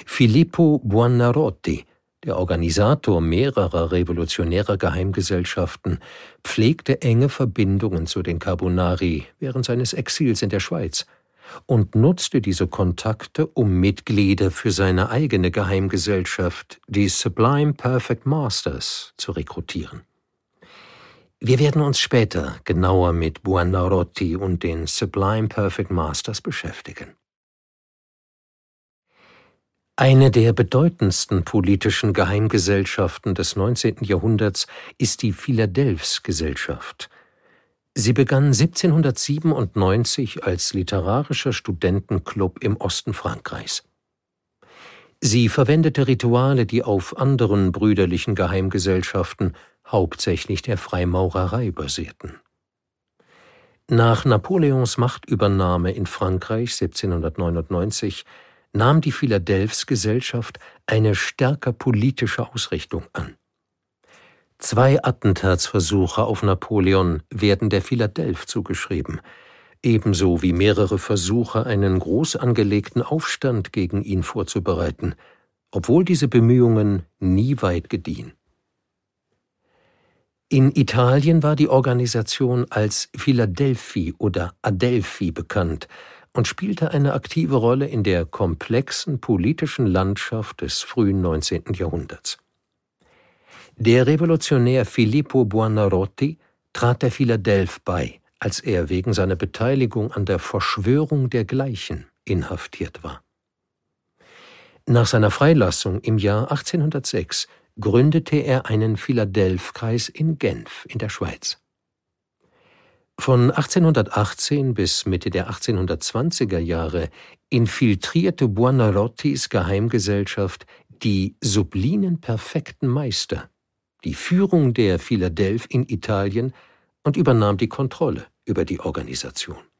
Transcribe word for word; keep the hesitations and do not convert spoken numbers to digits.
Filippo Buonarroti, der Organisator mehrerer revolutionärer Geheimgesellschaften, pflegte enge Verbindungen zu den Carbonari während seines Exils in der Schweiz und nutzte diese Kontakte, um Mitglieder für seine eigene Geheimgesellschaft, die Sublime Perfect Masters, zu rekrutieren. Wir werden uns später genauer mit Buonarroti und den Sublime Perfect Masters beschäftigen. Eine der bedeutendsten politischen Geheimgesellschaften des neunzehnten Jahrhunderts ist die Philadelphs-Gesellschaft. Sie begann siebzehnhundertsiebenundneunzig als literarischer Studentenclub im Osten Frankreichs. Sie verwendete Rituale, die auf anderen brüderlichen Geheimgesellschaften, hauptsächlich der Freimaurerei, basierten. Nach Napoleons Machtübernahme in Frankreich siebzehnhundertneunundneunzig nahm die Philadelphs-Gesellschaft eine stärker politische Ausrichtung an. Zwei Attentatsversuche auf Napoleon werden der Philadelph zugeschrieben, ebenso wie mehrere Versuche, einen groß angelegten Aufstand gegen ihn vorzubereiten, obwohl diese Bemühungen nie weit gediehen. In Italien war die Organisation als Philadelphi oder Adelphi bekannt und spielte eine aktive Rolle in der komplexen politischen Landschaft des frühen neunzehnten Jahrhunderts. Der Revolutionär Filippo Buonarroti trat der Philadelph bei, als er wegen seiner Beteiligung an der Verschwörung der Gleichen inhaftiert war. Nach seiner Freilassung im Jahr achtzehnhundertsechs gründete er einen Philadelph-Kreis in Genf in der Schweiz. Von achtzehnhundertachtzehn bis Mitte der achtzehnhundertzwanziger Jahre infiltrierte Buonarrotis Geheimgesellschaft die Sublinen Perfekten Meister, die Führung der Philadelph in Italien und übernahm die Kontrolle über die Organisation.